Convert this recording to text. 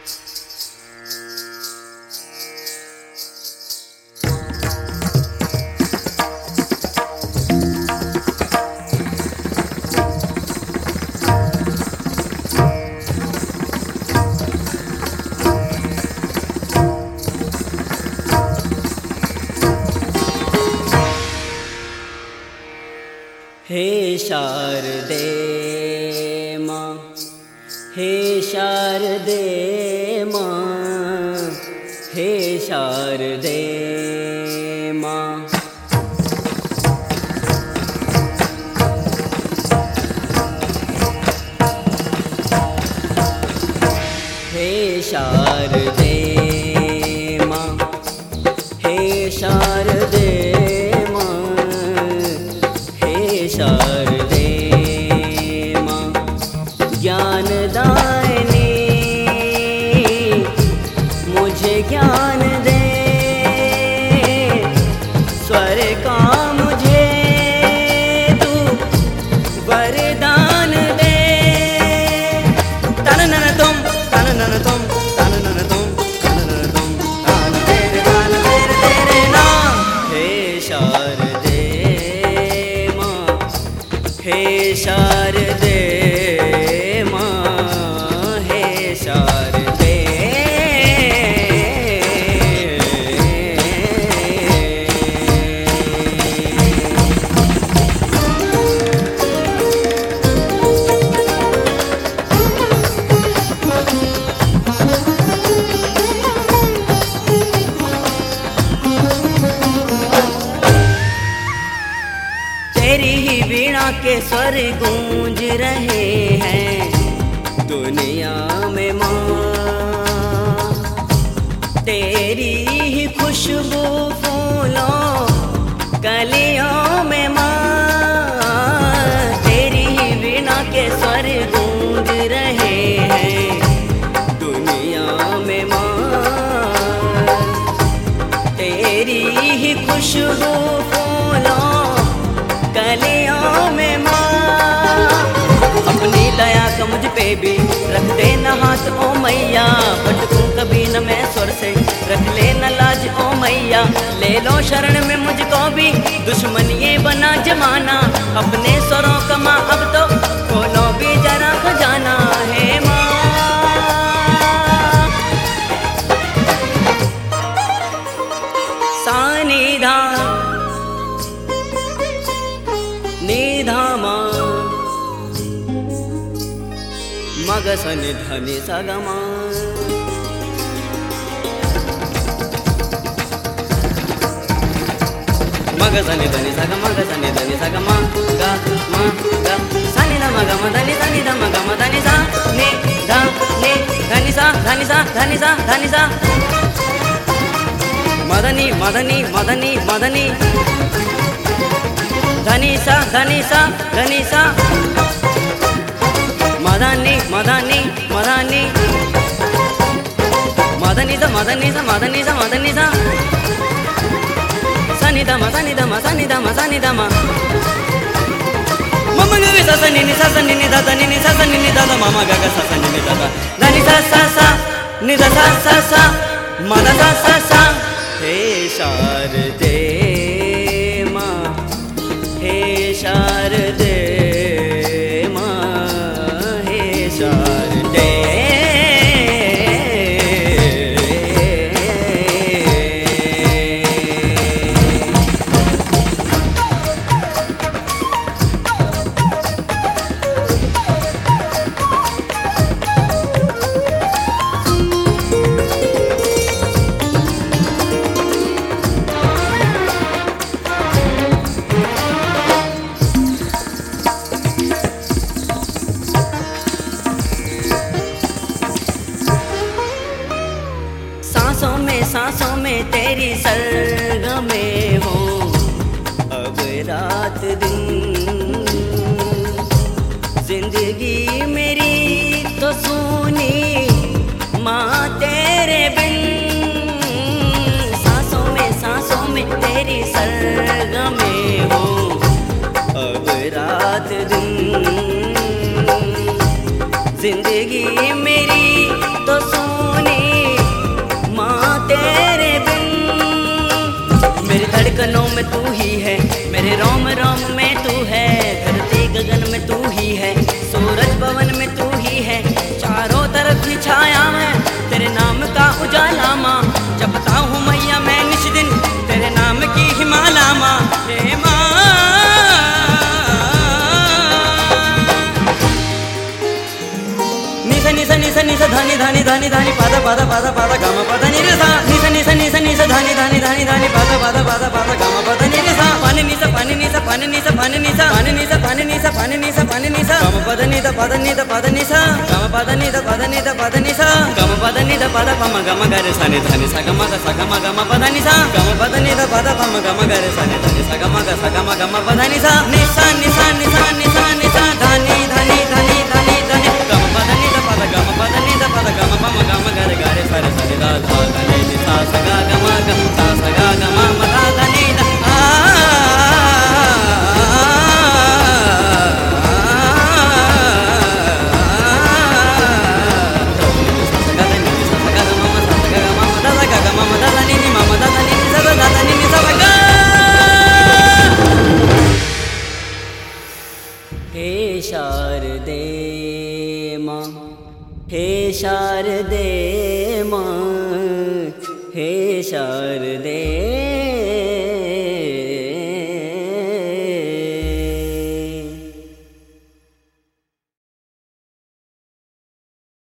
हे शारदे माँ, हे शारदे माँ, हे शारदे माँ। हे शारदे माँ, हे शारदे शारदे माँ, ज्ञानदायिनी मुझे ज्ञान दे, स्वर का मुझे तू वरदान दे। तन तुम तन तुम तन तुम तन तुम तान तेरे नाम। हे शारदे हे शारदे माँ, हे शारदे। तेरी ही वीणा के स्वर गूंज रहे हैं दुनिया में माँ, तेरी ही खुशबू फूलों कलियों में माँ, तेरी ही वीणा के स्वर गूंज रहे हैं दुनिया में माँ, तेरी ही खुशबू फूलों कलियों में माँ। अपनी दया का मुझ पे भी रख देना हाथ ओ मैया, भटकूं कभी न मैं स्वर से, रख लेना लाज ओ मैया। ले लो शरण में मुझको भी, दुश्मन ये बना जमाना, अपने स्वरों का माँ अब तो खोलो भी जरा खजाना। है माँ सानिधा निधामा मग सनि धनि सगमा। मग सनि धनि सगमा ग सनि धनि सगमा ग म ग सनि ध म ग म धनि धनि ध म ग म धनि सा नि ध नि धनि सा धनि सा धनि सा धनि सा। मदनी मदनी मदनी मदनी धनी सा धनी सा धनी सा। मदनी मदनी मदनी मदनी सा मदनी सा मदनी सा मदनी सा। सनि ध म सनि ध म सनि ध म सनि ध म। मम ग सा सनि नि सा सनि नि ध ध नि नि सा सनि नि ध ध म म ग ग सा सनि नि ध ध धनि सा सा सा नि ध सा सा सा म ध सा सा सा। हे शारदे माँ, हे शारदे माँ, हे शारदे। सांसों में तेरी सरगमें हो, अब रात दिन जिंदगी मेरी तो सूनी माँ तेरे बिन। सांसों में तेरी सरगमें हो, अब रात दिन जिंदगी मेरी तो सूनी धड़कनों में तू ही है, मेरे रोम रोम में तू है, धरती गगन में तू ही है, सूरज पवन में तू ही है, चारों तरफ की छाया में तेरे नाम का उजाला माँ, जपता हूँ मैया मैं निश दिन तेरे नाम की हिमालय माँ। हे माँ निसा निसा निसा धानी धानी धानी धानी पादा पादा पादा पादा गामा पादा निसा निसा निसा निसा निसा धानी धानी धानी धानी पादा पादा पादा पादा गामा पादा निसा पानी निसा पानी निसा पानी निसा पानी निसा पानी निसा पानी निसा पानी निसा पानी निसा गामा पादा निसा पादा निसा पादा निसा गामा पादा निसा पादा निसा पादा निसा गामा पादा निसा पादा पामा गामा गरे सानी धानी सा गामा गामा पादा निसा गामा पादा निसा पादा पामा गामा गरे सानी धानी सा गामा गामा पादा निसा निसा निसा निसा निसा निसा धानी धानी धानी धानी धानी गामा पादा निसा पादा गामा पादा निसा पादा गामा पामा गामा गरे गरे सारे सारे दा धा गले निसा सा गामा सा सा गामा मदा धानी दा हे शारदे माँ, हे शारदे माँ, हे शारदे